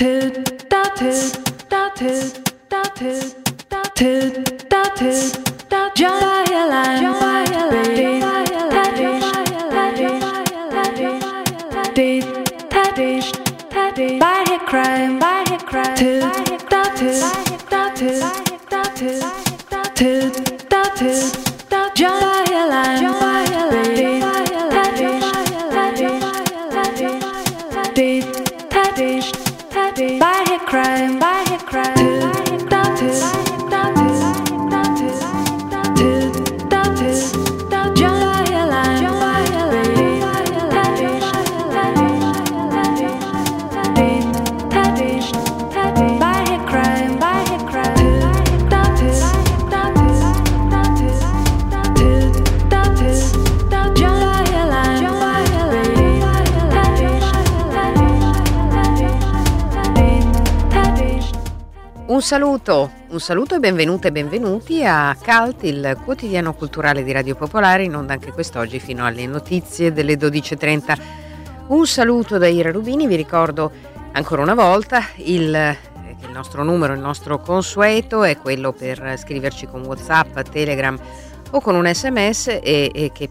Un saluto e benvenute e benvenuti a CULT, il quotidiano culturale di Radio Popolare, in onda anche quest'oggi fino alle notizie delle 12.30. Un saluto da Ira Rubini, vi ricordo ancora una volta il nostro numero, il nostro consueto è quello per scriverci con WhatsApp, Telegram o con un SMS e che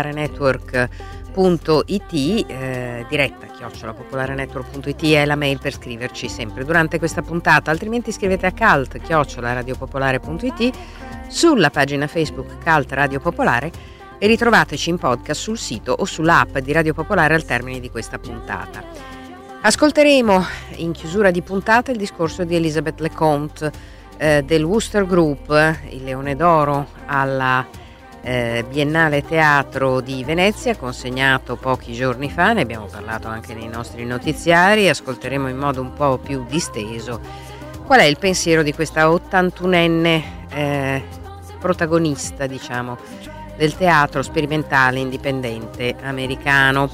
popolarenetwork.it, diretta @popolarenetwork.it è la mail per scriverci sempre durante questa puntata, altrimenti scrivete a cult@radiopopolare.it, sulla pagina Facebook Cult Radio Popolare e ritrovateci in podcast sul sito o sull'app di Radio Popolare al termine di questa puntata. Ascolteremo in chiusura di puntata il discorso di Elisabeth Leconte del Wooster Group, il Leone d'Oro alla Biennale Teatro di Venezia, consegnato pochi giorni fa. Ne abbiamo parlato anche nei nostri notiziari. Ascolteremo in modo un po' più disteso qual è il pensiero di questa 81enne protagonista, diciamo, del teatro sperimentale indipendente americano.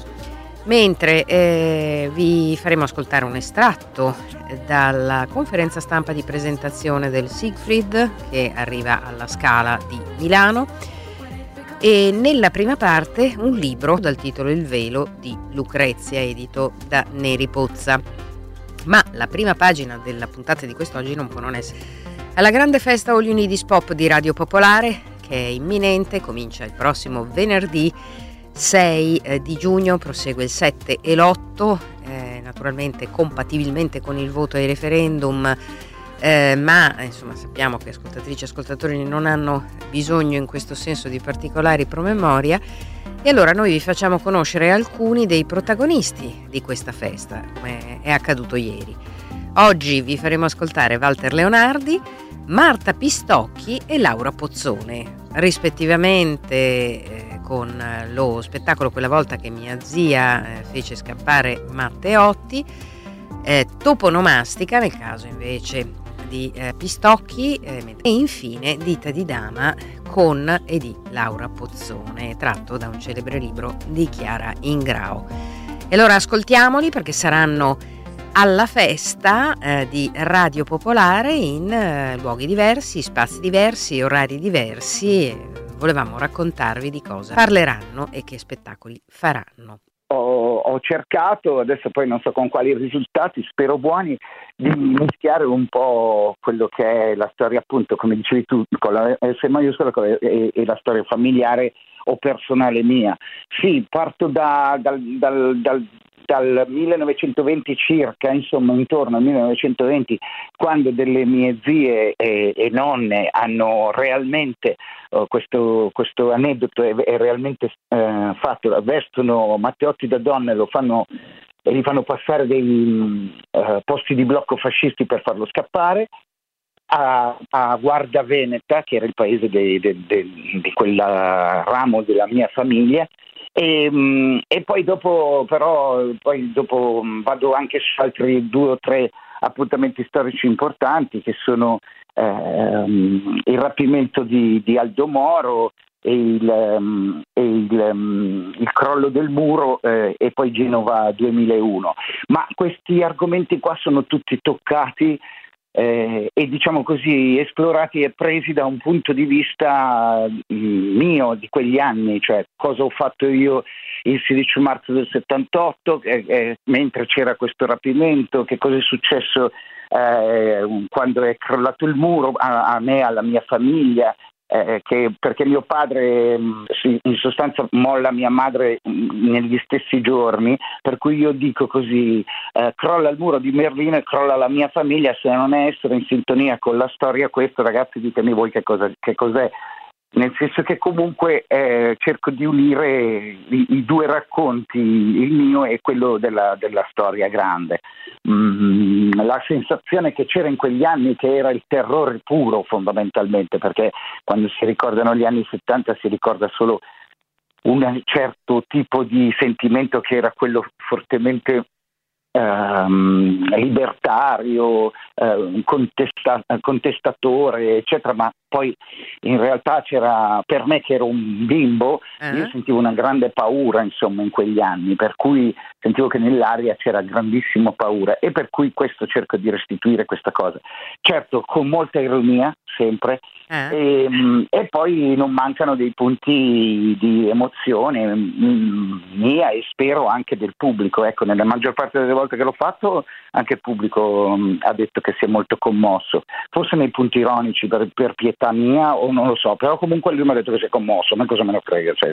Mentre vi faremo ascoltare un estratto dalla conferenza stampa di presentazione del Siegfried, che arriva alla Scala di Milano, e nella prima parte un libro dal titolo Il velo di Lucrezia, edito da Neri Pozza. Ma la prima pagina della puntata di quest'oggi non può non essere alla grande festa All You Need Is Pop di Radio Popolare, che è imminente, comincia il prossimo venerdì 6 di giugno, prosegue il 7 e l'8, naturalmente compatibilmente con il voto ai referendum, ma insomma sappiamo che ascoltatrici e ascoltatori non hanno bisogno in questo senso di particolari promemoria, e allora noi vi facciamo conoscere alcuni dei protagonisti di questa festa, come è accaduto ieri. Oggi vi faremo ascoltare Walter Leonardi, Marta Pistocchi e Laura Pozzone, rispettivamente con lo spettacolo Quella volta che mia zia fece scappare Matteotti, Toponomastica nel caso invece di Pistocchi, e infine Dita di Dama con e di Laura Pozzone, tratto da un celebre libro di Chiara Ingrao. E allora ascoltiamoli, perché saranno alla festa di Radio Popolare in luoghi diversi, spazi diversi, orari diversi. Volevamo raccontarvi di cosa parleranno e che spettacoli faranno. Ho cercato, adesso poi non so con quali risultati, spero buoni, di mischiare un po' quello che è la storia, appunto, come dicevi tu, con la S maiuscola e la storia familiare o personale mia. Sì, parto dal 1920 circa, insomma intorno al 1920, quando delle mie zie e nonne hanno realmente questo aneddoto è realmente fatto, vestono Matteotti da donne, lo fanno e gli fanno passare dei posti di blocco fascisti per farlo scappare a Guarda Veneta, che era il paese di quel ramo della mia famiglia. E poi dopo vado anche su altri 2 o 3 appuntamenti storici importanti, che sono il rapimento di Aldo Moro e il crollo del muro e poi Genova 2001. Ma questi argomenti qua sono tutti toccati e diciamo così esplorati e presi da un punto di vista mio di quegli anni, cioè cosa ho fatto io il 16 marzo del 78 mentre c'era questo rapimento, che cosa è successo quando è crollato il muro a me, alla mia famiglia, perché mio padre in sostanza molla mia madre negli stessi giorni, per cui io dico così, crolla il muro di Berlino e crolla la mia famiglia. Se non è essere in sintonia con la storia, questo, ragazzi, ditemi voi che cos'è. Nel senso che comunque cerco di unire i due racconti, il mio e quello della storia grande. La sensazione che c'era in quegli anni, che era il terrore puro fondamentalmente, perché quando si ricordano gli anni 70 si ricorda solo un certo tipo di sentimento, che era quello fortemente libertario, contestatore, eccetera, ma poi in realtà c'era, per me che ero un bimbo, io sentivo una grande paura, insomma, in quegli anni, per cui sentivo che nell'aria c'era grandissima paura, e per cui questo cerco di restituire questa cosa, certo con molta ironia sempre, e poi non mancano dei punti di emozione mia e spero anche del pubblico. Ecco, nella maggior parte delle volte che l'ho fatto anche il pubblico ha detto che si è molto commosso, forse nei punti ironici per pietà mia, o non lo so, però comunque lui mi ha detto che si è commosso, ma cosa me ne frega, cioè,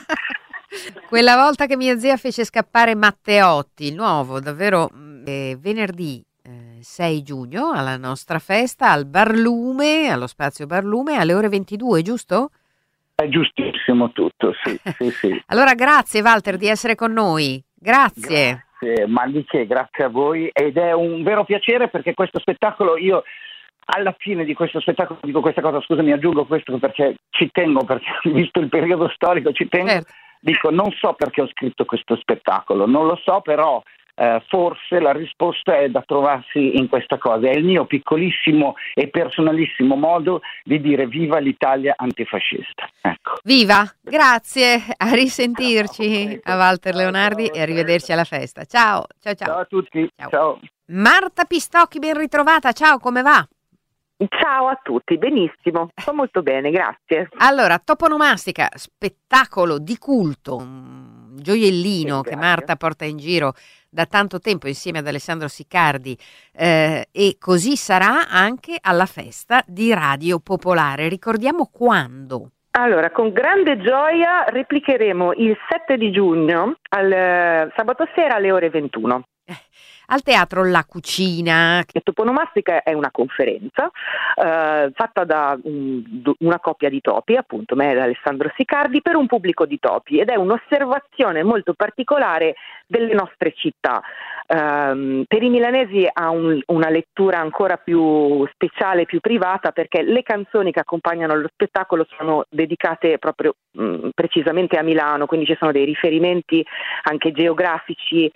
Quella volta che mia zia fece scappare Matteotti, il nuovo, davvero, venerdì 6 giugno alla nostra festa al Barlume, allo spazio Barlume, alle ore 22, giusto? È giustissimo tutto, sì, sì, sì. Allora grazie Walter di essere con noi, grazie. Ma di che, grazie a voi, ed è un vero piacere, perché questo spettacolo, io alla fine di questo spettacolo dico questa cosa, scusami, aggiungo questo perché ci tengo, perché visto il periodo storico ci tengo, certo. Dico, non so perché ho scritto questo spettacolo, non lo so, però forse la risposta è da trovarsi in questa cosa, è il mio piccolissimo e personalissimo modo di dire viva l'Italia antifascista. Ecco. Viva, grazie, a risentirci a Walter Leonardi e arrivederci alla festa. Ciao, ciao, ciao. Ciao a tutti, ciao. Marta Pistocchi, ben ritrovata, ciao, come va? Ciao a tutti, benissimo, sto molto bene, grazie. Allora, Toponomastica, spettacolo di culto, un gioiellino che Marta porta in giro da tanto tempo insieme ad Alessandro Siccardi, e così sarà anche alla festa di Radio Popolare. Ricordiamo quando? Allora, con grande gioia replicheremo il 7 di giugno, sabato sera alle ore 21. Al teatro La Cucina. Toponomastica è una conferenza fatta da una coppia di topi, appunto me ed Alessandro Siccardi, per un pubblico di topi, ed è un'osservazione molto particolare delle nostre città. Per i milanesi ha una lettura ancora più speciale, più privata, perché le canzoni che accompagnano lo spettacolo sono dedicate proprio precisamente a Milano, quindi ci sono dei riferimenti anche geografici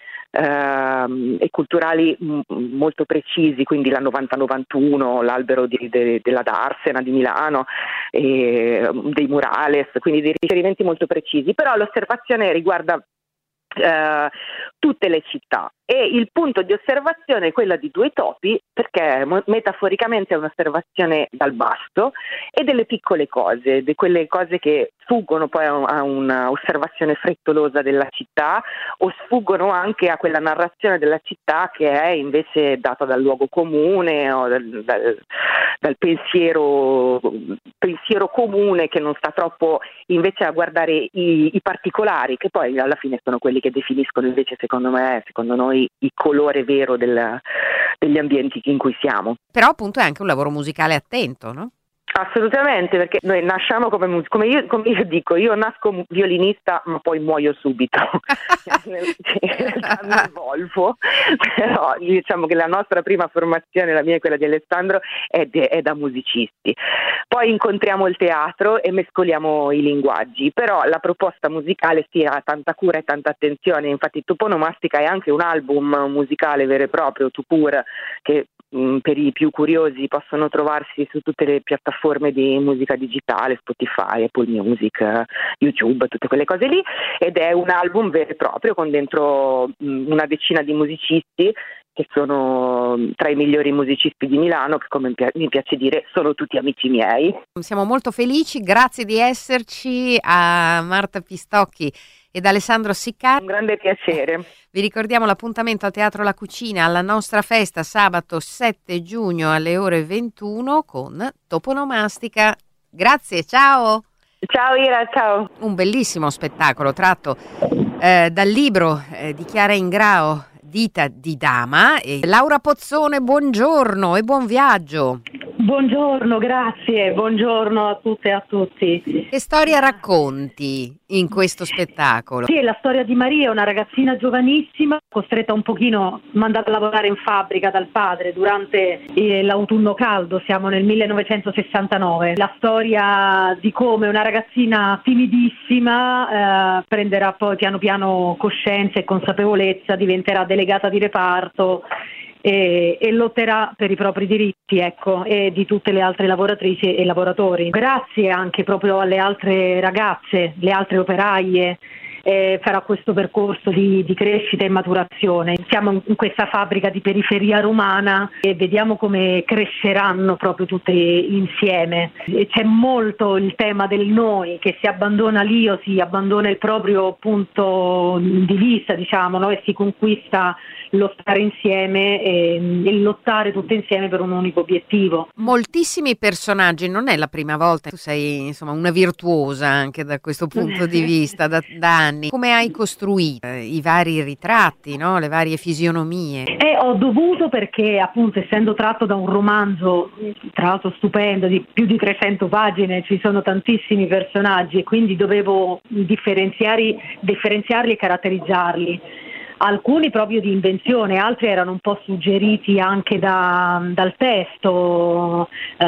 e culturali molto precisi, quindi la 90-91, l'albero della Darsena di Milano, dei murales, quindi dei riferimenti molto precisi, però l'osservazione riguarda tutte le città, e il punto di osservazione è quella di due topi, perché metaforicamente è un'osservazione dal basso e delle piccole cose, di quelle cose che sfuggono poi a un'osservazione frettolosa della città, o sfuggono anche a quella narrazione della città che è invece data dal luogo comune o dal pensiero comune, che non sta troppo invece a guardare i particolari, che poi alla fine sono quelli che definiscono invece, secondo noi, il colore vero degli ambienti in cui siamo. Però appunto è anche un lavoro musicale attento, no? Assolutamente, perché noi nasciamo come io dico, io nasco violinista ma poi muoio subito. In realtà mi evolvo, però diciamo che la nostra prima formazione, la mia e quella di Alessandro, è da musicisti. Poi incontriamo il teatro e mescoliamo i linguaggi, però la proposta musicale sì, ha tanta cura e tanta attenzione. Infatti Toponomastica è anche un album musicale vero e proprio, tout court, che per i più curiosi possono trovarsi su tutte le piattaforme di musica digitale, Spotify, Apple Music, YouTube, tutte quelle cose lì, ed è un album vero e proprio con dentro una decina di musicisti che sono tra i migliori musicisti di Milano, che come mi piace dire sono tutti amici miei. Siamo molto felici, grazie di esserci a Marta Pistocchi ed Alessandro Siccardi. Un grande piacere. Vi ricordiamo l'appuntamento al Teatro La Cucina alla nostra festa sabato 7 giugno alle ore 21 con Toponomastica. Grazie, ciao! Ciao Ira, ciao! Un bellissimo spettacolo tratto dal libro di Chiara Ingrao, Dita di Dama. E Laura Pozzone, buongiorno e buon viaggio! Buongiorno, grazie, buongiorno a tutte e a tutti. Che storia racconti in questo spettacolo? Sì, è la storia di Maria, una ragazzina giovanissima, costretta un pochino, mandata a lavorare in fabbrica dal padre durante l'autunno caldo, siamo nel 1969. La storia di come una ragazzina timidissima prenderà poi piano piano coscienza e consapevolezza, diventerà delegata di reparto e lotterà per i propri diritti, ecco, e di tutte le altre lavoratrici e lavoratori. Grazie anche proprio alle altre ragazze, le altre operaie, farà questo percorso di crescita e maturazione. Siamo in questa fabbrica di periferia romana e vediamo come cresceranno proprio tutte insieme. E c'è molto il tema del noi, che si abbandona l'io, si abbandona il proprio punto di vista, diciamo, no? E si conquista lo stare insieme e lottare tutte insieme per un unico obiettivo. Moltissimi personaggi, non è la prima volta, tu sei insomma una virtuosa anche da questo punto di vista da anni. Come hai costruito i vari ritratti, no? Le varie fisionomie? Ho dovuto, perché appunto essendo tratto da un romanzo tra l'altro stupendo di più di 300 pagine, ci sono tantissimi personaggi e quindi dovevo differenziarli e caratterizzarli. Alcuni proprio di invenzione, altri erano un po' suggeriti anche dal testo,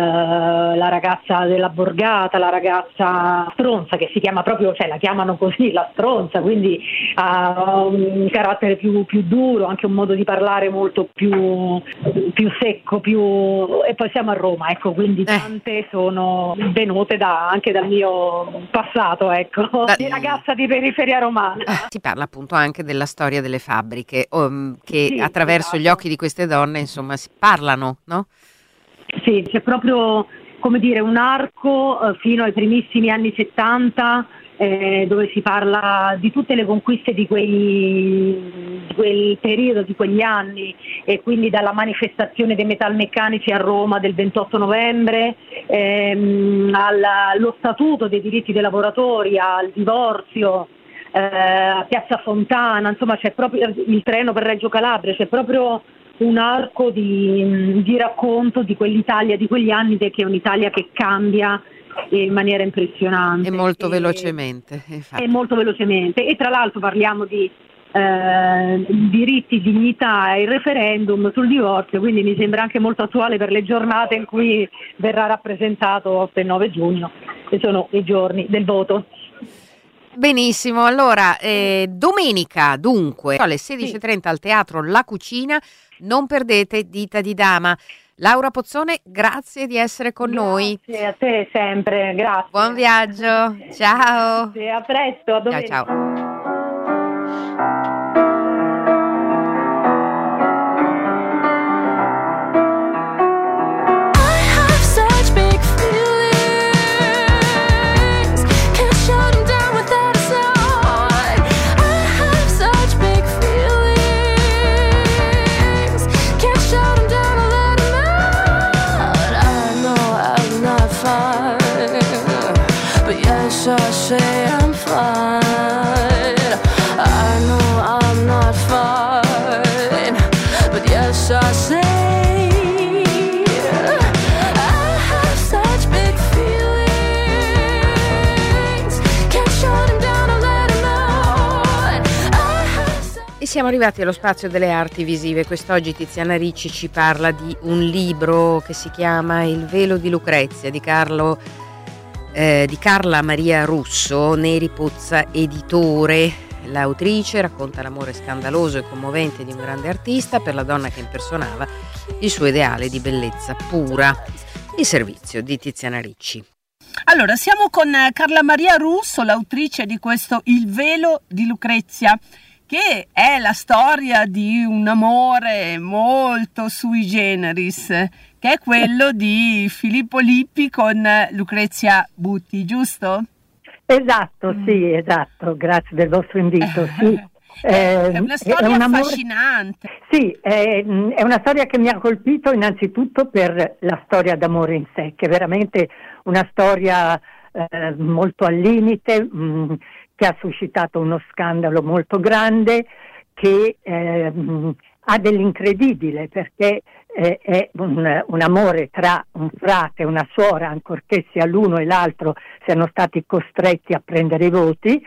la ragazza della borgata, la ragazza stronza, che si chiama proprio, cioè la chiamano così, la stronza, quindi ha un carattere più duro, anche un modo di parlare molto più secco, e poi siamo a Roma, ecco, quindi tante sono venute anche dal mio passato, ecco, di ragazza di periferia romana. Si parla appunto anche della storia delle fabbriche che sì, attraverso esatto. gli occhi di queste donne insomma si parlano, no? Sì, c'è proprio, come dire, un arco fino ai primissimi anni 70 dove si parla di tutte le conquiste di quel periodo, di quegli anni, e quindi dalla manifestazione dei metalmeccanici a Roma del 28 novembre allo statuto dei diritti dei lavoratori, al divorzio, a Piazza Fontana, insomma c'è proprio il treno per Reggio Calabria, c'è proprio un arco di racconto di quell'Italia, di quegli anni, che è un'Italia che cambia in maniera impressionante. E molto velocemente. Infatti. E molto velocemente. E tra l'altro parliamo di diritti, dignità e il referendum sul divorzio, quindi mi sembra anche molto attuale per le giornate in cui verrà rappresentato 8 e 9 giugno, che sono i giorni del voto. Benissimo, allora domenica dunque alle 16:30 al Teatro La Cucina, non perdete Dita di Dama. Laura Pozzone, grazie di essere con noi. Grazie a te sempre, grazie. Buon viaggio, ciao. Grazie, a presto, a domenica. Ciao. I say I'm fine. I know I'm not fine, but yes I say I have such big feelings. Can't shut them down or let them out. E siamo arrivati allo spazio delle arti visive. Quest'oggi Tiziana Ricci ci parla di un libro che si chiama Il velo di Lucrezia di Carla Maria Russo, Neri Pozza editore. L'autrice racconta l'amore scandaloso e commovente di un grande artista per la donna che impersonava il suo ideale di bellezza pura. Il servizio di Tiziana Ricci. Allora, siamo con Carla Maria Russo, l'autrice di questo Il velo di Lucrezia, che è la storia di un amore molto sui generis, che è quello di Filippo Lippi con Lucrezia Butti, giusto? Esatto, sì, esatto, grazie del vostro invito. Sì. È una storia un amore- affascinante. Sì, è una storia che mi ha colpito innanzitutto per la storia d'amore in sé, che è veramente una storia molto al limite, che ha suscitato uno scandalo molto grande, che ha dell'incredibile, perché è un amore tra un frate e una suora, ancorché sia l'uno e l'altro siano stati costretti a prendere i voti.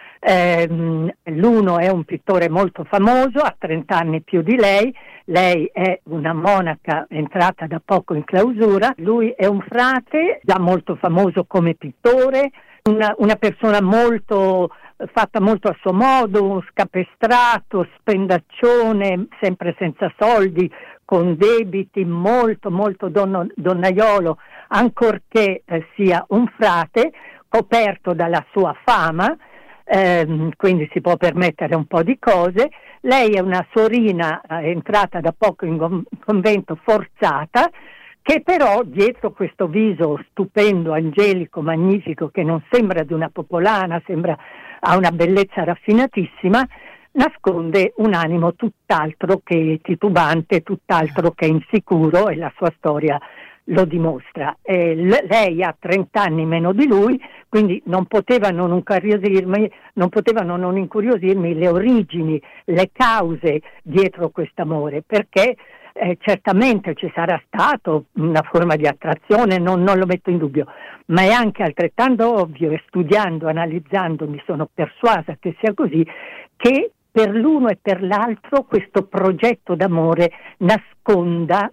L'uno è un pittore molto famoso, ha 30 anni più di lei è una monaca entrata da poco in clausura, lui è un frate già molto famoso come pittore, una persona molto fatta molto a suo modo, scapestrato, spendaccione, sempre senza soldi, con debiti, molto molto donnaiolo, ancorché sia un frate, coperto dalla sua fama. Quindi si può permettere un po' di cose. Lei è una sorina entrata da poco in convento forzata, che però dietro questo viso stupendo, angelico, magnifico, che non sembra di una popolana, ha una bellezza raffinatissima, nasconde un animo tutt'altro che titubante, tutt'altro che insicuro, e la sua storia lo dimostra. Lei ha 30 anni meno di lui, quindi non potevano non incuriosirmi le origini, le cause dietro quest'amore, perché certamente ci sarà stato una forma di attrazione, non lo metto in dubbio, ma è anche altrettanto ovvio, e studiando, analizzando, mi sono persuasa che sia così, che per l'uno e per l'altro questo progetto d'amore nasconda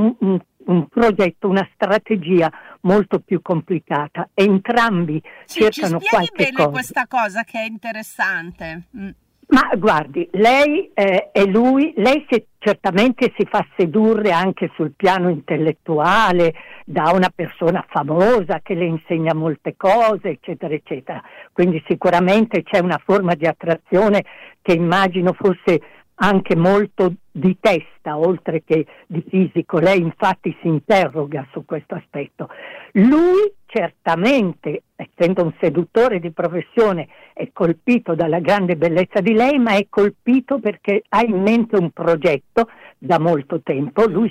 un progetto, una strategia molto più complicata. Entrambi cercano ci spieghi qualche bene cosa. questa cosa che è interessante. Ma guardi, lei e lui, certamente si fa sedurre anche sul piano intellettuale da una persona famosa che le insegna molte cose, eccetera, eccetera. Quindi sicuramente c'è una forma di attrazione che immagino fosse anche molto di testa, oltre che di fisico. Lei infatti si interroga su questo aspetto. Lui certamente, essendo un seduttore di professione, è colpito dalla grande bellezza di lei, ma è colpito perché ha in mente un progetto da molto tempo. Lui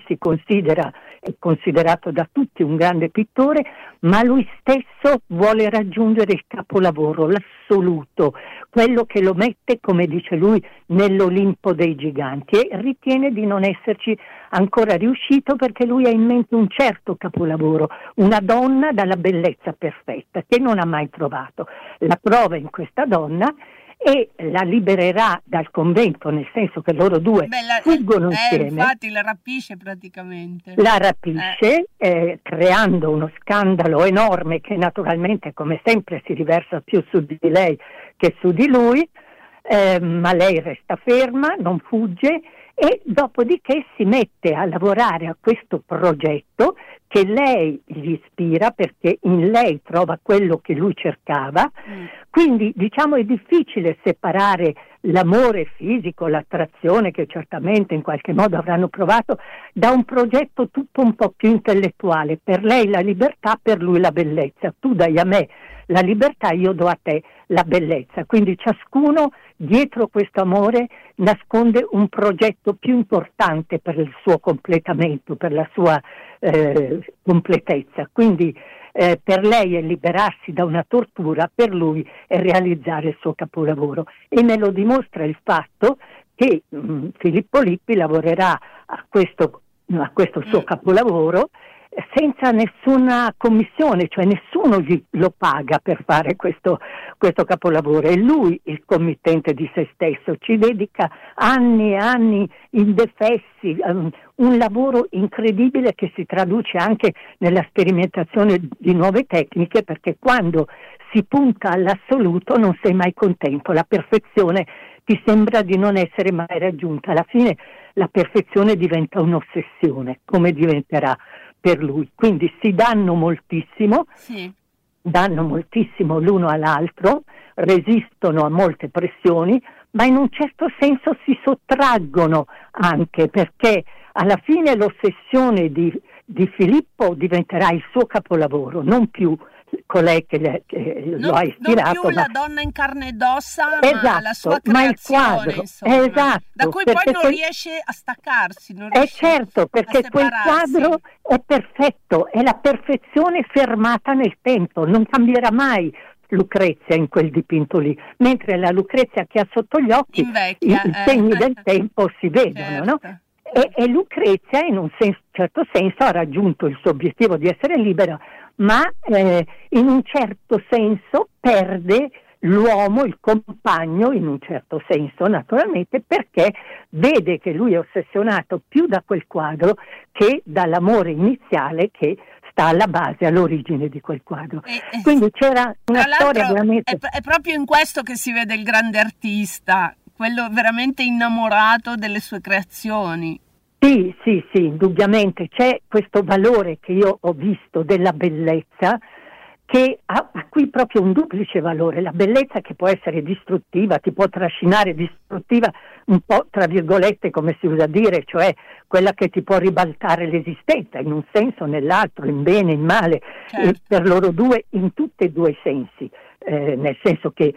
è considerato da tutti un grande pittore, ma lui stesso vuole raggiungere il capolavoro, l'assoluto, quello che lo mette, come dice lui, nell'Olimpo dei giganti, e ritiene di non esserci ancora riuscito perché lui ha in mente un certo capolavoro, una donna dalla bellezza perfetta che non ha mai trovato. La prova in questa donna e la libererà dal convento, nel senso che loro due fuggono insieme. Infatti la rapisce praticamente. La rapisce, creando uno scandalo enorme che naturalmente, come sempre, si riversa più su di lei che su di lui, ma lei resta ferma, non fugge, e dopodiché si mette a lavorare a questo progetto che lei gli ispira, perché in lei trova quello che lui cercava. Quindi diciamo è difficile separare l'amore fisico, l'attrazione che certamente in qualche modo avranno provato, da un progetto tutto un po' più intellettuale. Per lei la libertà, per lui la bellezza. Tu dai a me la libertà, io do a te la bellezza. Quindi ciascuno dietro questo amore nasconde un progetto più importante per il suo completamento, per la sua completezza. Quindi per lei è liberarsi da una tortura, per lui è realizzare il suo capolavoro, e me lo dimostra il fatto che Filippo Lippi lavorerà a questo suo capolavoro senza nessuna commissione, cioè nessuno lo paga per fare questo capolavoro, è lui il committente di se stesso, ci dedica anni e anni indefessi, un lavoro incredibile che si traduce anche nella sperimentazione di nuove tecniche, perché quando si punta all'assoluto non sei mai contento, la perfezione ti sembra di non essere mai raggiunta, alla fine la perfezione diventa un'ossessione, come diventerà per lui. Quindi si danno moltissimo l'uno all'altro, resistono a molte pressioni, ma in un certo senso si sottraggono anche, perché alla fine l'ossessione di Filippo diventerà il suo capolavoro, non più colei che lo ha ispirato. Non più la donna in carne ed ossa, esatto, ma la sua creazione, ma il quadro, insomma, esatto, da cui poi non riesce a staccarsi. Non riesce certo, perché quel quadro è perfetto, è la perfezione fermata nel tempo, non cambierà mai Lucrezia in quel dipinto lì, mentre la Lucrezia che ha sotto gli occhi invecchia, i segni del tempo si vedono, certo. no? E Lucrezia in un certo senso ha raggiunto il suo obiettivo di essere libera, ma in un certo senso perde l'uomo, il compagno, in un certo senso naturalmente, perché vede che lui è ossessionato più da quel quadro che dall'amore iniziale che sta alla base, all'origine di quel quadro. Quindi c'era una storia veramente... È proprio in questo che si vede il grande artista, quello veramente innamorato delle sue creazioni. Sì, indubbiamente c'è questo valore che io ho visto della bellezza, che ha qui proprio un duplice valore, la bellezza che può essere distruttiva, ti può trascinare, distruttiva un po' tra virgolette come si usa dire, cioè quella che ti può ribaltare l'esistenza in un senso o nell'altro, in bene, in male, certo. E per loro due in tutti e due i sensi, nel senso che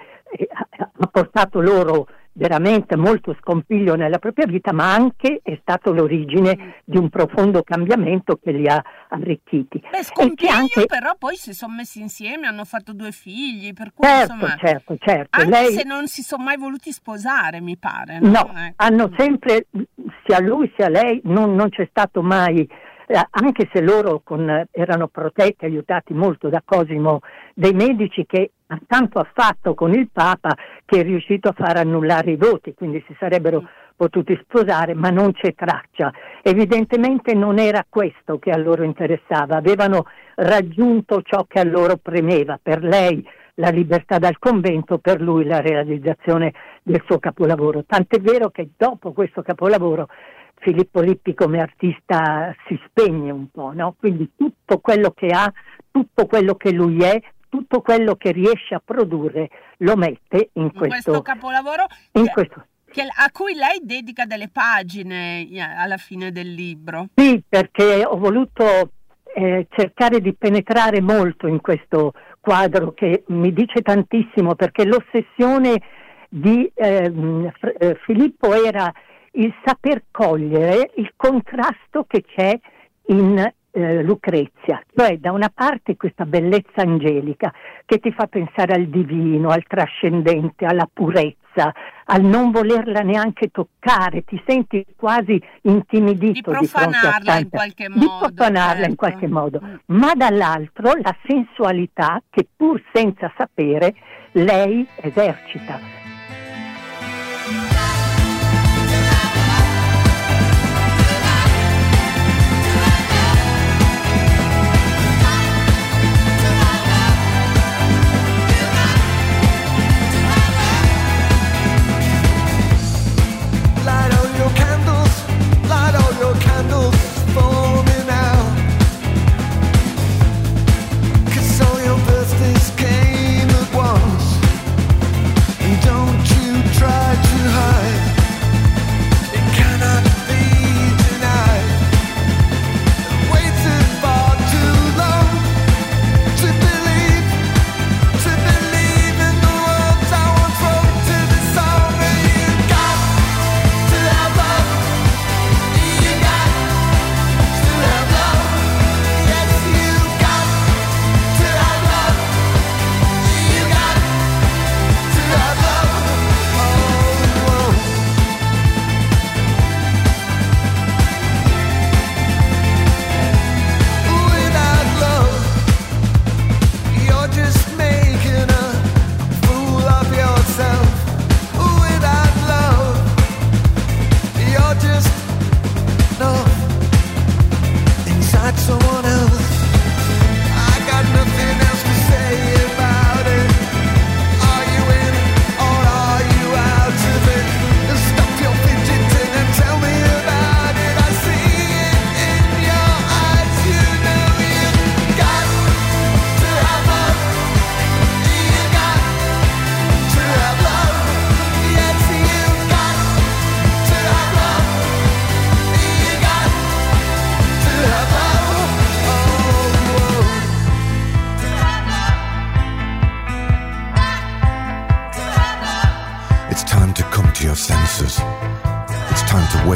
ha portato loro veramente molto scompiglio nella propria vita, ma anche è stato l'origine di un profondo cambiamento che li ha arricchiti. Scompiglio, anche... però poi si sono messi insieme, hanno fatto 2 figli, per cui certo. Anche Lei... se non si sono mai voluti sposare, mi pare. No, Ecco. hanno sempre, sia lui sia lei, non c'è stato mai... anche se loro erano protetti, aiutati molto da Cosimo dei Medici, che tanto ha fatto con il Papa che è riuscito a far annullare i voti, quindi si sarebbero potuti sposare, ma non c'è traccia. Evidentemente non era questo che a loro interessava, avevano raggiunto ciò che a loro premeva, per lei la libertà dal convento, per lui la realizzazione del suo capolavoro. Tant'è vero che dopo questo capolavoro Filippo Lippi come artista si spegne un po', no? Quindi tutto quello che ha, tutto quello che lui è, tutto quello che riesce a produrre lo mette in questo capolavoro a cui lei dedica delle pagine alla fine del libro. Sì, perché ho voluto cercare di penetrare molto in questo quadro che mi dice tantissimo, perché l'ossessione di Filippo era il saper cogliere il contrasto che c'è in Lucrezia, cioè da una parte questa bellezza angelica che ti fa pensare al divino, al trascendente, alla purezza, al non volerla neanche toccare, ti senti quasi intimidito di profanarla in qualche modo, di profanarla in qualche modo, ma dall'altro la sensualità che pur senza sapere lei esercita. Don't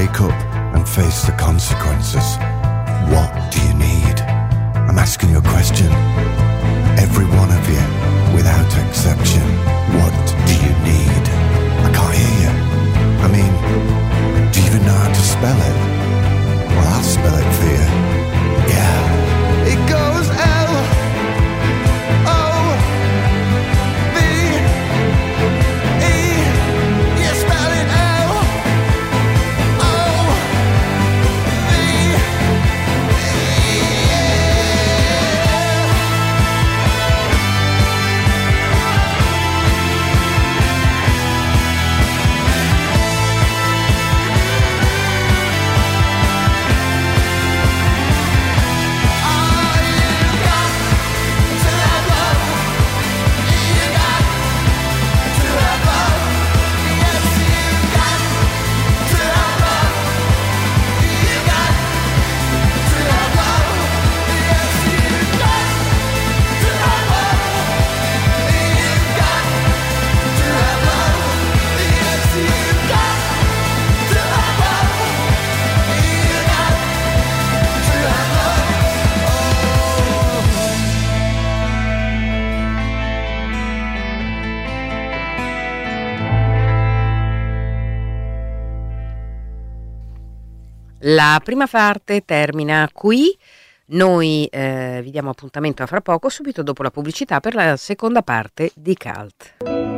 wake up and face the consequences. What do you need? I'm asking you a question. Every one of you, without exception. What do you need? I can't hear you. I mean, do you even know how to spell it? Well, I'll spell it for you. Yeah. It goes La prima parte termina qui, noi vi diamo appuntamento a fra poco, subito dopo la pubblicità per la seconda parte di Cult.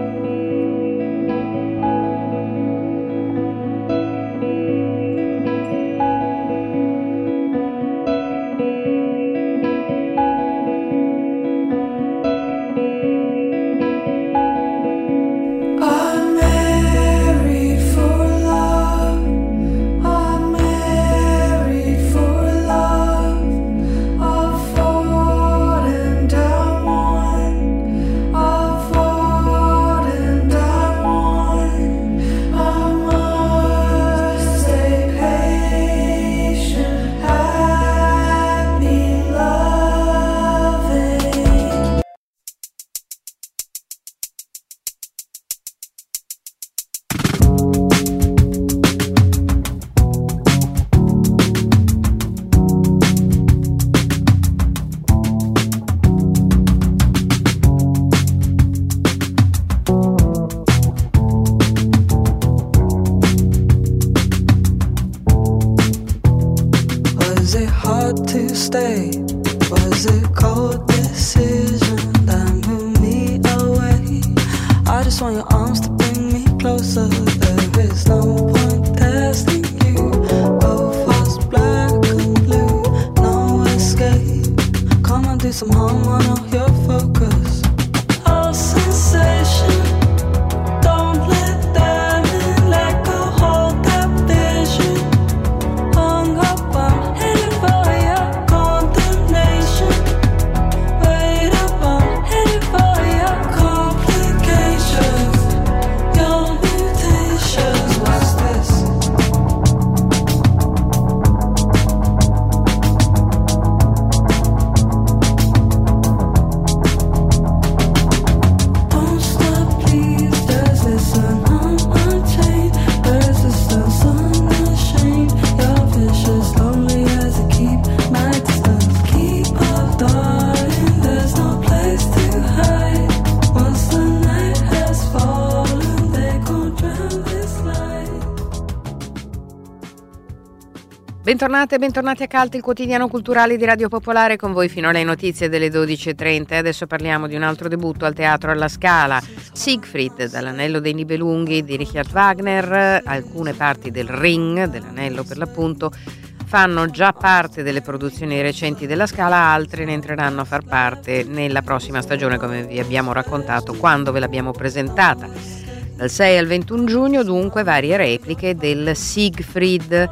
Bentornate e bentornati a Cult, il quotidiano culturale di Radio Popolare, con voi fino alle notizie delle 12.30. Adesso parliamo di un altro debutto al Teatro alla Scala, Siegfried, dall'Anello dei Nibelunghi di Richard Wagner. Alcune parti del Ring, dell'Anello per l'appunto, fanno già parte delle produzioni recenti della Scala, altre ne entreranno a far parte nella prossima stagione, come vi abbiamo raccontato quando ve l'abbiamo presentata. Dal 6 al 21 giugno dunque varie repliche del Siegfried,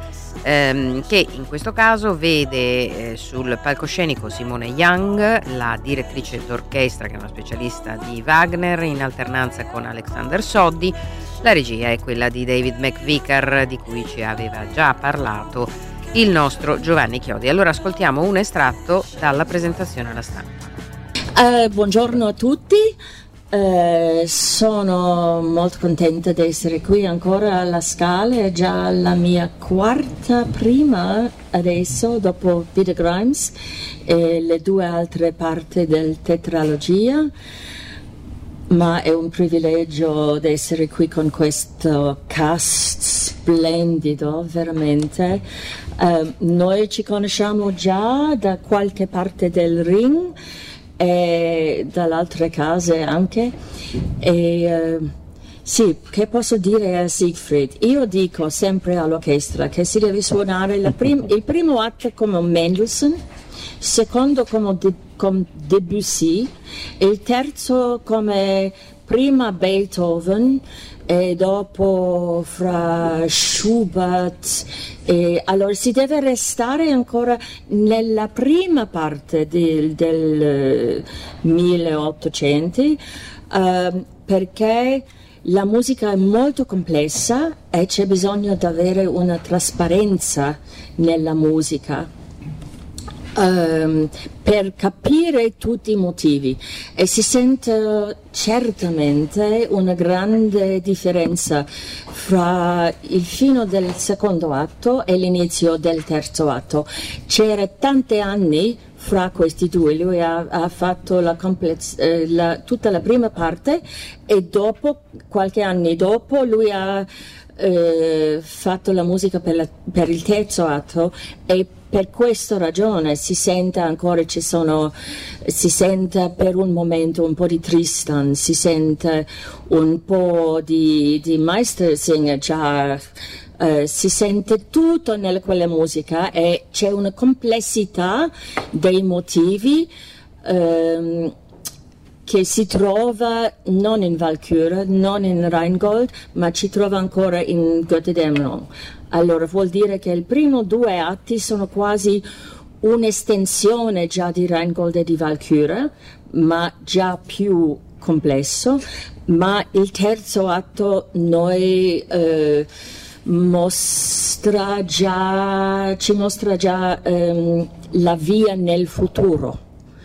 che in questo caso vede sul palcoscenico Simone Young, la direttrice d'orchestra che è una specialista di Wagner, in alternanza con Alexander Soddy. La regia è quella di David McVicar, di cui ci aveva già parlato il nostro Giovanni Chiodi. Allora ascoltiamo un estratto dalla presentazione alla stampa. Buongiorno a tutti. Sono molto contenta di essere qui ancora alla Scala, è già la mia quarta prima adesso, dopo Peter Grimes e le 2 altre parti del tetralogia, ma è un privilegio di essere qui con questo cast splendido, veramente. Noi ci conosciamo già da qualche parte del Ring e dall'altre case anche, e sì, che posso dire a Siegfried? Io dico sempre all'orchestra che si deve suonare il primo atto come Mendelssohn, secondo come Debussy, il terzo come prima Beethoven e dopo fra Schubert, e allora si deve restare ancora nella prima parte del 1800, perché la musica è molto complessa e c'è bisogno di avere una trasparenza nella musica. Per capire tutti i motivi, e si sente certamente una grande differenza fra il fine del secondo atto e l'inizio del terzo atto. C'era tanti anni fra questi due, lui ha fatto tutta la prima parte e dopo, qualche anno dopo, lui ha fatto la musica per il terzo atto, e per questa ragione si sente ancora, si sente per un momento un po' di Tristan, si sente un po' di Meistersinger già, si sente tutto nella quella musica e c'è una complessità dei motivi che si trova non in Walküre, non in Rheingold, ma ci trova ancora in Götterdämmerung. Allora vuol dire che i primi 2 atti sono quasi un'estensione già di Rheingold e di Walküre, ma già più complesso, ma il terzo atto ci mostra già la via nel futuro.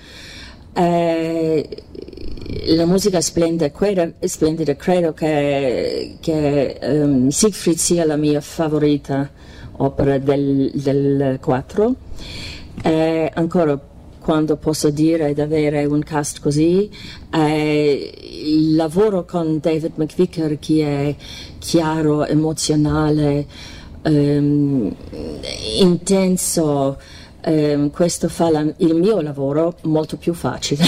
La musica splendida, credo che Siegfried sia la mia favorita opera del 4. Ancora, quando posso dire di avere un cast così, il lavoro con David McVicar, che è chiaro, emozionale, intenso, questo fa il mio lavoro molto più facile.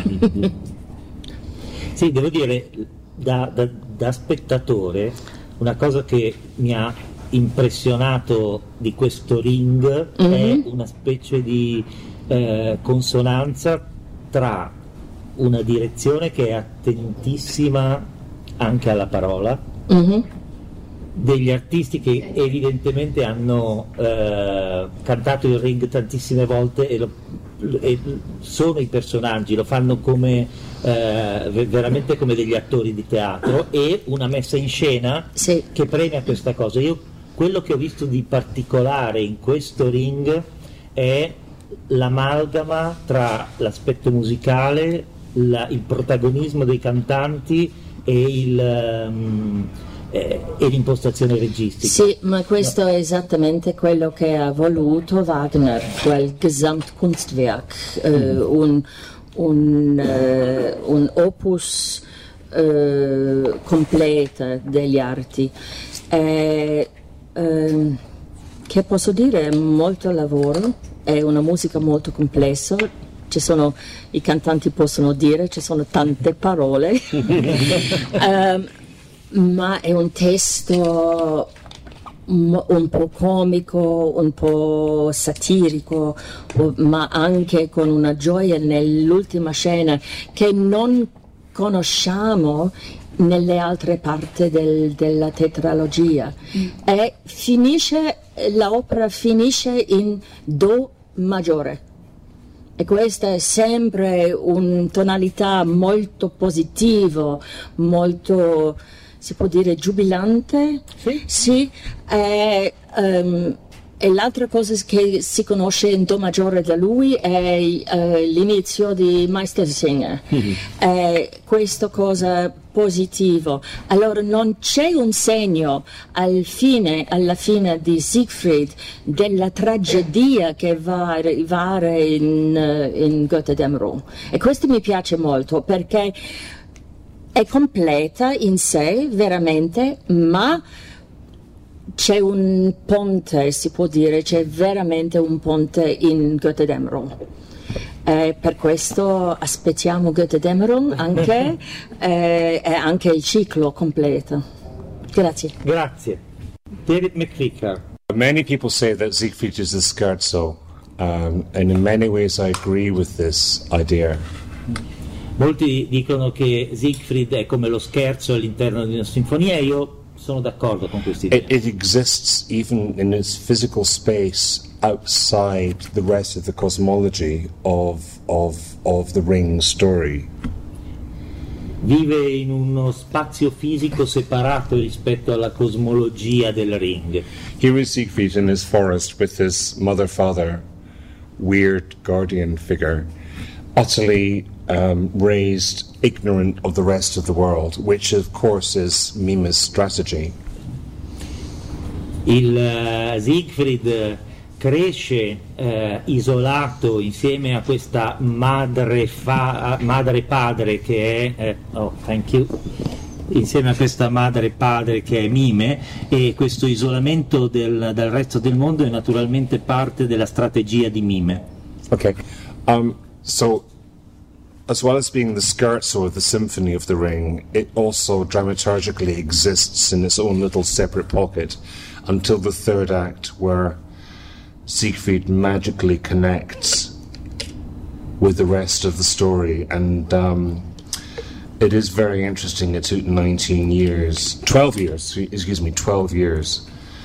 Sì, devo dire, da spettatore, una cosa che mi ha impressionato di questo Ring è una specie di consonanza tra una direzione che è attentissima anche alla parola, degli artisti che evidentemente hanno cantato il Ring tantissime volte e sono i personaggi, lo fanno come veramente come degli attori di teatro, e una messa in scena che premia questa cosa. Io quello che ho visto di particolare in questo Ring è l'amalgama tra l'aspetto musicale, il protagonismo dei cantanti e l'impostazione registica. Sì, ma questo è esattamente quello che ha voluto Wagner, quel Gesamtkunstwerk, un opus completo degli arti. Che posso dire? È molto lavoro, è una musica molto complessa. I cantanti possono dire, ci sono tante parole, ma è un testo un po' comico, un po' satirico, ma anche con una gioia nell'ultima scena che non conosciamo nelle altre parti della tetralogia. E l'opera finisce in Do maggiore. E questa è sempre una tonalità molto positiva, molto, si può dire, giubilante. Sì. E l'altra cosa che si conosce in Do maggiore da lui è l'inizio di Meistersinger. Questa cosa positivo. Allora non c'è un segno alla fine di Siegfried della tragedia che va a arrivare in Götterdämmerung. E questo mi piace molto perché è completa in sé veramente, ma c'è un ponte, si può dire, c'è veramente un ponte in Götterdämmerung. Per questo aspettiamo Götterdämmerung anche e anche il ciclo completo. Grazie. Grazie. David McVicar. Many people say that Siegfried is the scherzo, and in many ways I agree with this idea. Molti dicono che Siegfried è come lo scherzo all'interno di una sinfonia, e io sono d'accordo con questa idea. It exists even in its physical space outside the rest of the cosmology of the Ring story. Vive in uno spazio fisico separato rispetto alla cosmologia del Ring. Here is Siegfried in his forest with his mother-father, weird guardian figure, utterly raised, ignorant of the rest of the world, which of course is Mime's strategy. Il Siegfried cresce isolato insieme a questa madre padre che è insieme a questa madre padre che è Mime, e questo isolamento dal resto del mondo è naturalmente parte della strategia di Mime. Okay, so as well as being the scherzo of the Symphony of the Ring, it also dramaturgically exists in its own little separate pocket until the third act, where Siegfried magically connects with the rest of the story, and it is very interesting. It took 12 years.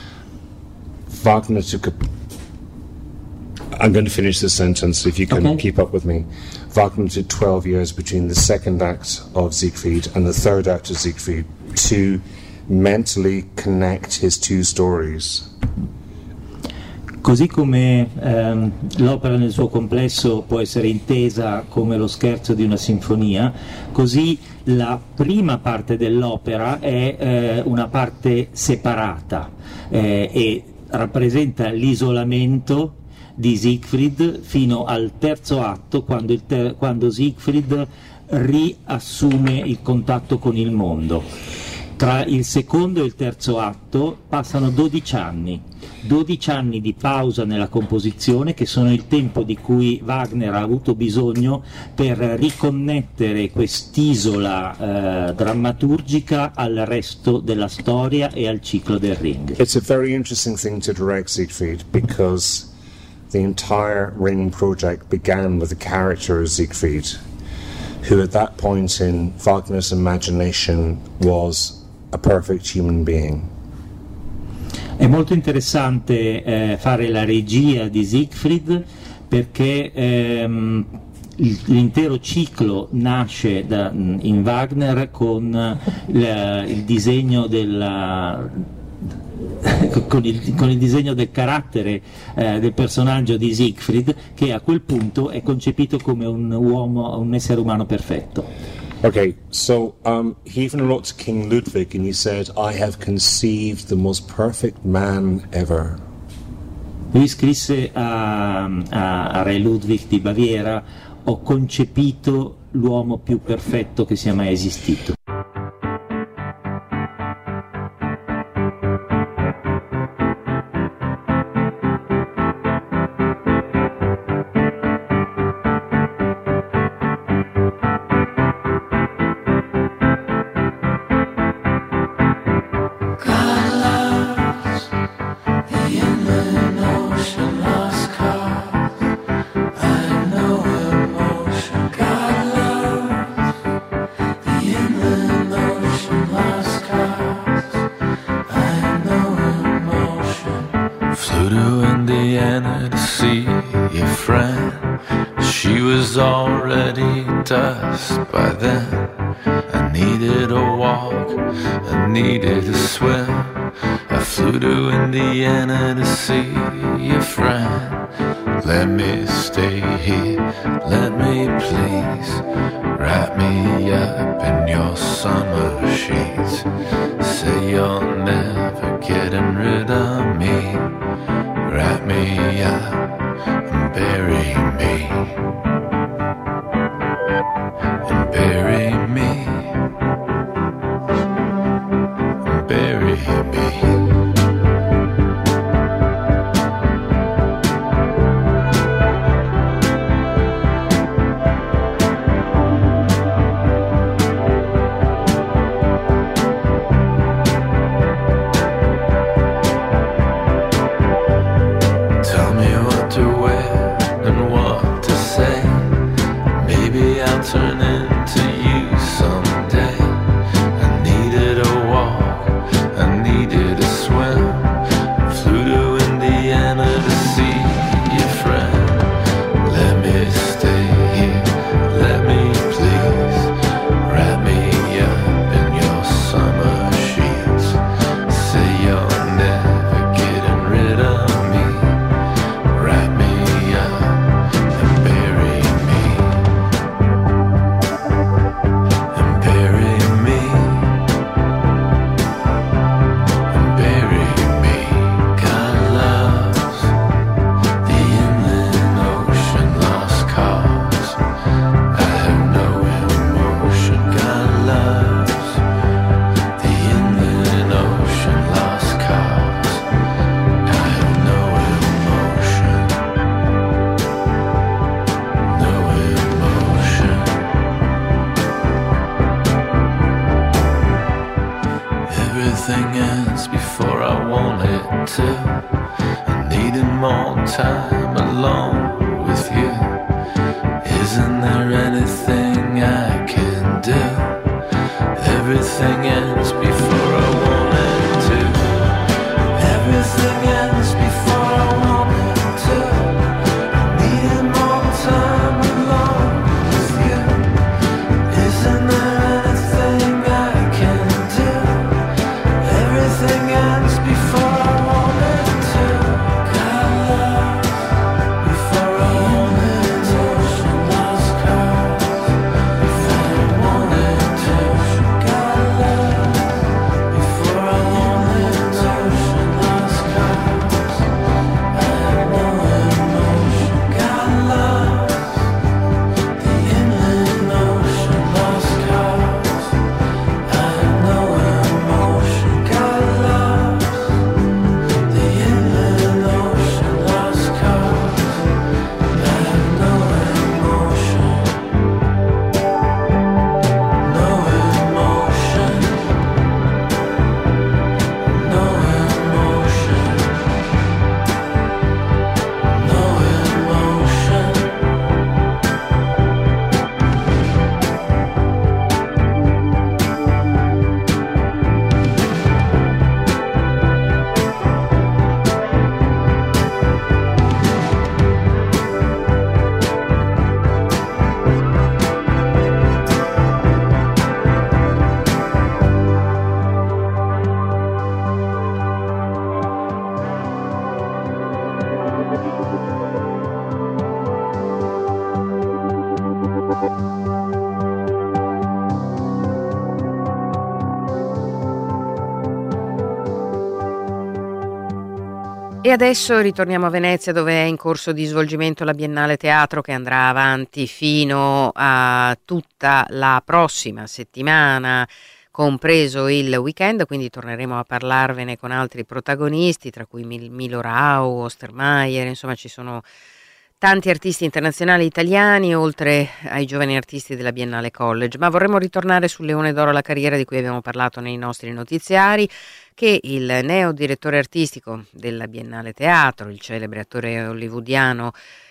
Wagner took I'm going to finish this sentence if you can keep up with me. Wagner took 12 years between the second act of Siegfried and the third act of Siegfried to mentally connect his two stories. Così come l'opera nel suo complesso può essere intesa come lo scherzo di una sinfonia, così la prima parte dell'opera è una parte separata e rappresenta l'isolamento di Siegfried fino al terzo atto, quando Siegfried riassume il contatto con il mondo. Tra il secondo e il terzo atto passano 12 anni di pausa nella composizione, che sono il tempo di cui Wagner ha avuto bisogno per riconnettere quest'isola drammaturgica al resto della storia e al ciclo del Ring. It's a very interesting thing to direct Siegfried, because the entire Ring project began with the character of Siegfried, who at that point in Wagner's imagination was a perfect human being. È molto interessante fare la regia di Siegfried, perché l'intero ciclo nasce in Wagner con il disegno con il disegno del carattere del personaggio di Siegfried, che a quel punto è concepito come un essere umano perfetto. Okay, so he even wrote to King Ludwig and he said, I have conceived the most perfect man ever. Lui scrisse a Re Ludwig di Baviera: ho concepito l'uomo più perfetto che sia mai esistito. Dust by then. I needed a walk, I needed a swim. I Flew to Indiana to see a friend. Let me stay here, let me please. Wrap me up in your summer sheets. Say you're never getting rid of me. Wrap me up and bury me. And bury me. And bury me. Turn into you someday. I needed a walk, I needed a swim. Flew to Indiana to see your friend. Let me stay here, let me please. Wrap me up in your summer sheets. Say you're never getting rid of me. Wrap me up and bury me. Everything ends before I want it to. I needed more time alone with you. Isn't there anything I can do? Everything ends before I want it to. Everything ends before I want it to. I needed more time alone with you. Isn't there anything I can do? Everything ends before I want it to. Got lost before I wanted to. Lost cause before I wanted to. Got lost before I wanted to. Lost cause I had no emotion. Got lost the inland ocean. Lost cause I had no emotion. Got lost the inland ocean. Lost cause I had no emotion. No emotion. No emotion. E adesso ritorniamo a Venezia, dove è in corso di svolgimento la Biennale Teatro, che andrà avanti fino a tutta la prossima settimana, compreso il weekend, quindi torneremo a parlarvene con altri protagonisti, tra cui Milo Rau, Ostermeier, insomma ci sono tanti artisti internazionali italiani, oltre ai giovani artisti della Biennale College. Ma vorremmo ritornare sul Leone d'Oro alla Carriera, di cui abbiamo parlato nei nostri notiziari, che il neo direttore artistico della Biennale Teatro, il celebre attore hollywoodiano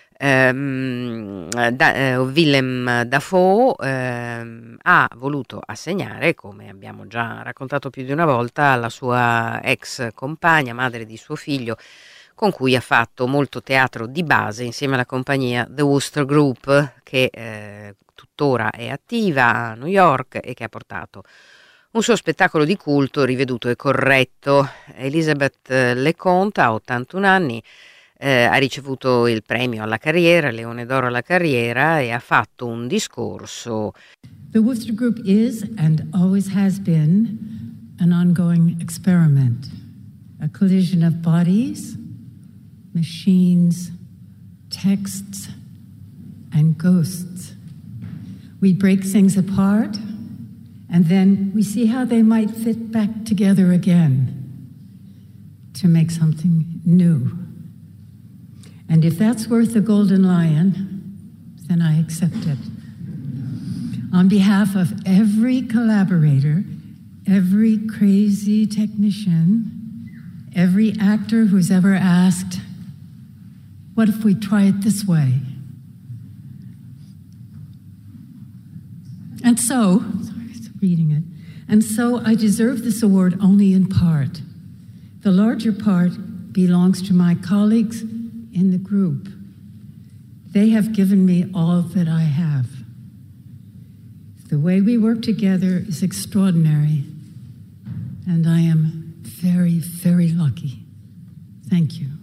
Willem Dafoe, ha voluto assegnare, come abbiamo già raccontato più di una volta, alla sua ex compagna, madre di suo figlio, con cui ha fatto molto teatro di base insieme alla compagnia The Wooster Group, che tuttora è attiva a New York e che ha portato un suo spettacolo di culto riveduto e corretto. Elisabeth LeConte ha 81 anni, ha ricevuto il premio alla carriera, Leone d'Oro alla carriera, e ha fatto un discorso. The Wooster Group is and always has been an ongoing experiment, a collision of bodies, machines, texts, and ghosts. We break things apart, and then we see how they might fit back together again to make something new. And if that's worth a golden lion, then I accept it. On behalf of every collaborator, every crazy technician, every actor who's ever asked, what if we try it this way? And so, reading it, and so I deserve this award only in part. The larger part belongs to my colleagues in the group. They have given me all that I have. The way we work together is extraordinary, and I am very, very lucky. Thank you.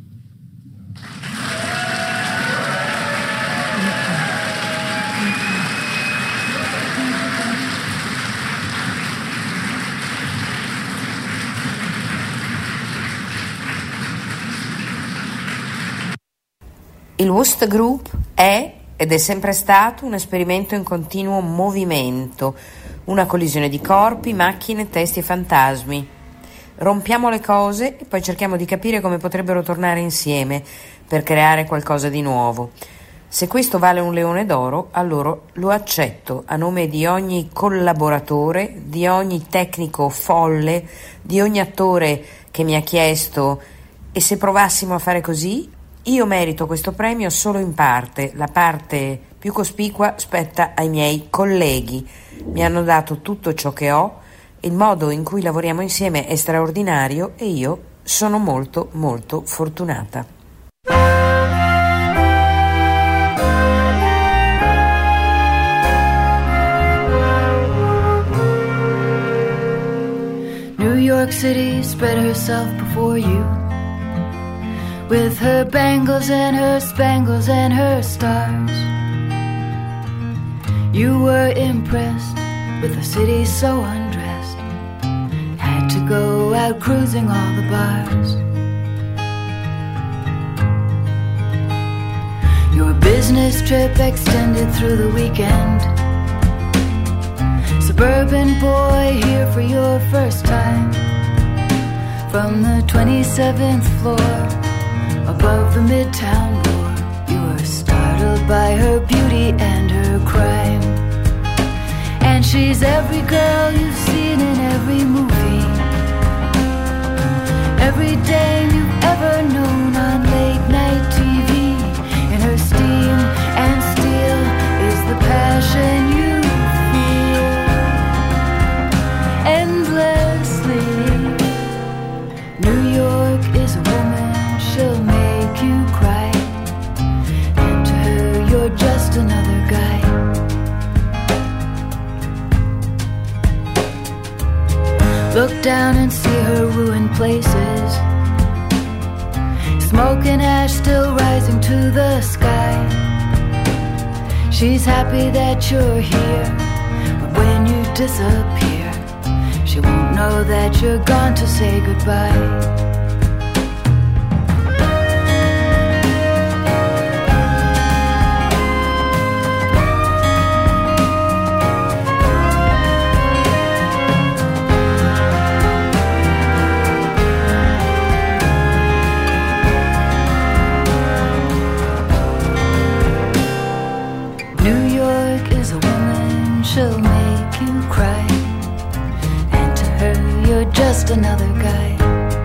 Il Wooster Group è ed è sempre stato un esperimento in continuo movimento, una collisione di corpi, macchine, testi e fantasmi. Rompiamo le cose e poi cerchiamo di capire come potrebbero tornare insieme per creare qualcosa di nuovo. Se questo vale un Leone d'Oro, allora lo accetto a nome di ogni collaboratore, di ogni tecnico folle, di ogni attore che mi ha chiesto: e se provassimo a fare così? Io merito questo premio solo in parte, la parte più cospicua spetta ai miei colleghi. Mi hanno dato tutto ciò che ho, il modo in cui lavoriamo insieme è straordinario e io sono molto molto fortunata. New York City spread herself before you, with her bangles and her spangles and her stars. You were impressed with a city so undressed, had to go out cruising all the bars. Your business trip extended through the weekend. Suburban boy here for your first time, from the 27th floor above the Midtown door. You were startled by her beauty and her crime. And she's every girl you've seen in every movie, every dame you've ever known on late night TV. In her steam and steel is the passion you feel endlessly. New York is a woman, she'll make you cry, and to her you're just another guy. Look down and see her ruined places, smoke and ash still rising to the sky. She's happy that you're here, but when you disappear, she won't know that you're gone to say goodbye. She'll make you cry, and to her you're just another guy.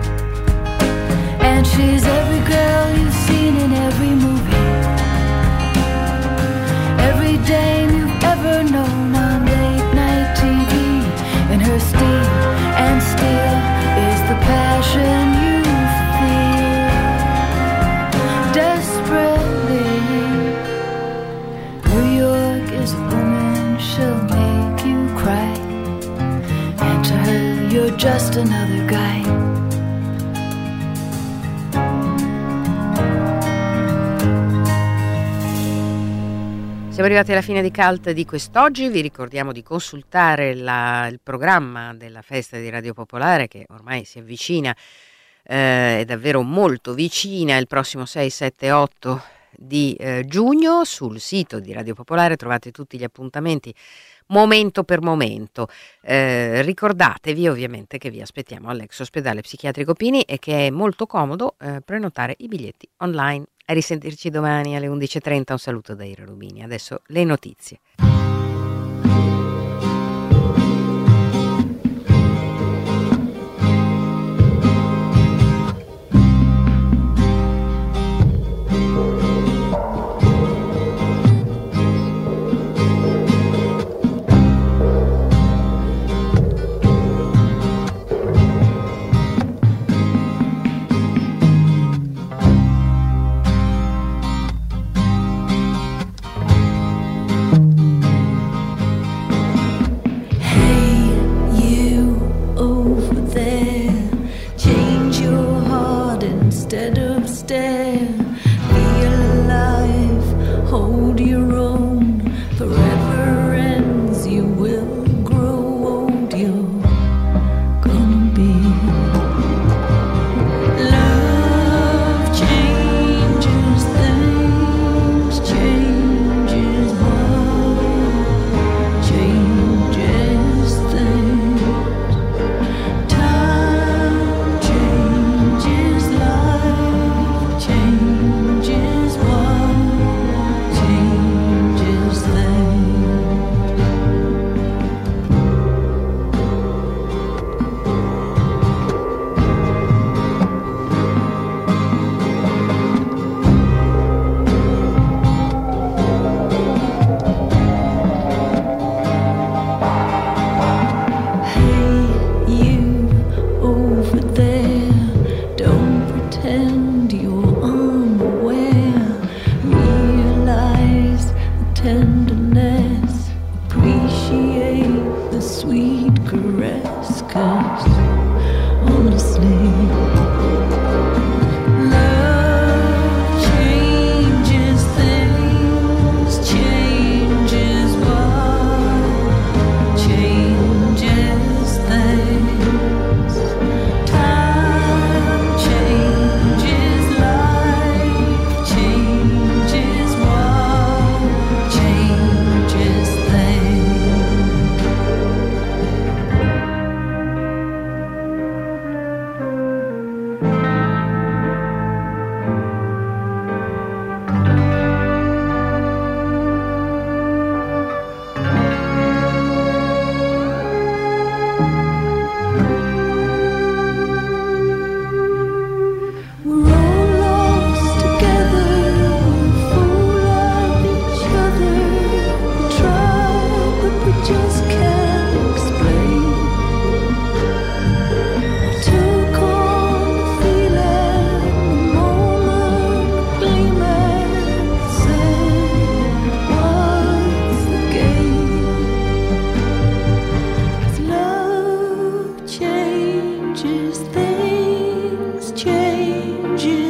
And she's every girl you've seen in every movie, every dame you've ever known on late night TV. In her steam and steel is the passion you feel desperately. New York is a woman, she'll make you cry, and to just another guy. Siamo arrivati alla fine di Cult di quest'oggi, vi ricordiamo di consultare il programma della festa di Radio Popolare che ormai si avvicina, è davvero molto vicina, il prossimo 6, 7, 8 di giugno. Sul sito di Radio Popolare trovate tutti gli appuntamenti momento per momento. Ricordatevi ovviamente che vi aspettiamo all'ex ospedale psichiatrico Pini e che è molto comodo prenotare i biglietti online. A risentirci domani alle 11.30. Un saluto da Ira Rubini. Adesso le notizie.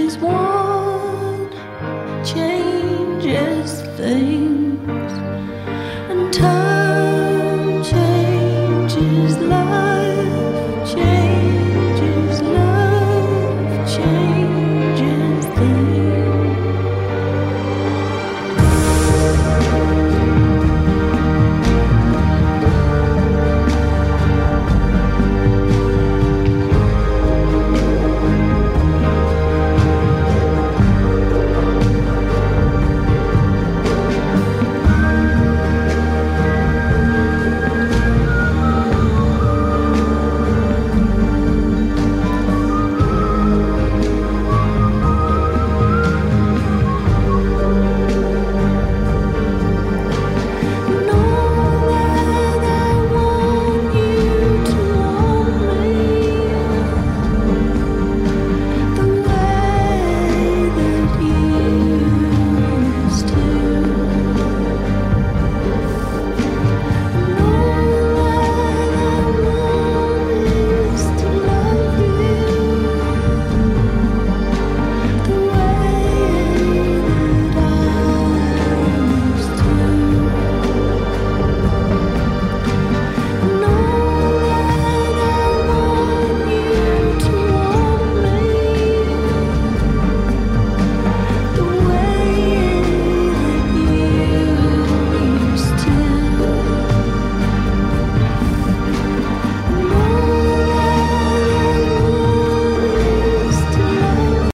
changes things.